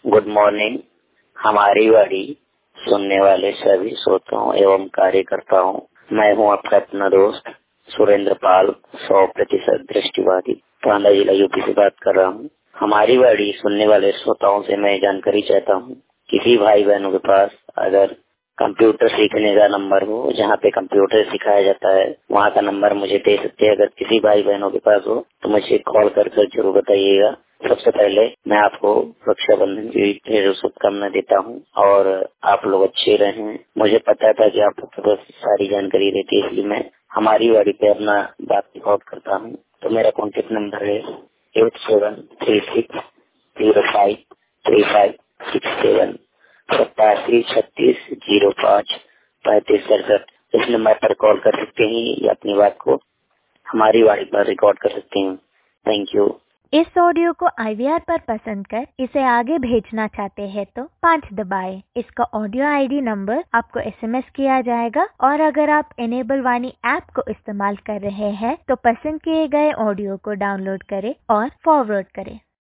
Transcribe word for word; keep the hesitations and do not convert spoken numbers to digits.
Good morning. हमारी वाणी सुनने वाले सभी श्रोताओं एवं कार्यकर्ताओं, मैं हूं आपका अपना दोस्त सुरेंद्र पाल, सौ प्रतिशत दृष्टिवादी, कांडा जिला यूपी से बात कर रहा हूं। हमारी वाणी सुनने वाले श्रोताओं से मैं जानकारी चाहता हूं, किसी भाई बहनों के पास अगर कंप्यूटर सीखने का नंबर हो, जहां पे कंप्यूटर सिखाया जाता है, वहां का नंबर मुझे दे सकते हैं। अगर किसी भाई बहनों के पास हो तो मुझे कॉल कर कर जरूर बताइएगा। सबसे पहले मैं आपको रक्षाबंधन की ढेर शुभकामनाएं देता हूं और आप लोग अच्छे रहें। मुझे पता था कि आपके पास सारी जानकारी रहती है, इसलिए मैं हमारी वाणी पे अपना बात रिकॉर्ड करता हूं। तो मेरा कॉन्टेक्ट नंबर है eight seven three six zero five three five six seven सत्तासी छत्तीस जीरो पाँच पैंतीस सड़सठ। इस नंबर पर कॉल कर सकते हैं या अपनी बात को हमारी वाणी पर रिकॉर्ड कर सकते हैं। Thank you. इस ऑडियो को आई वी आर पर पसंद कर इसे आगे भेजना चाहते हैं तो पाँच दबाएं। इसका ऑडियो आई डी नंबर आपको एस एम एस किया जाएगा और अगर आप इनेबल वाणी ऐप को इस्तेमाल कर रहे हैं तो पसंद किए गए ऑडियो को डाउनलोड करें और फॉरवर्ड करें।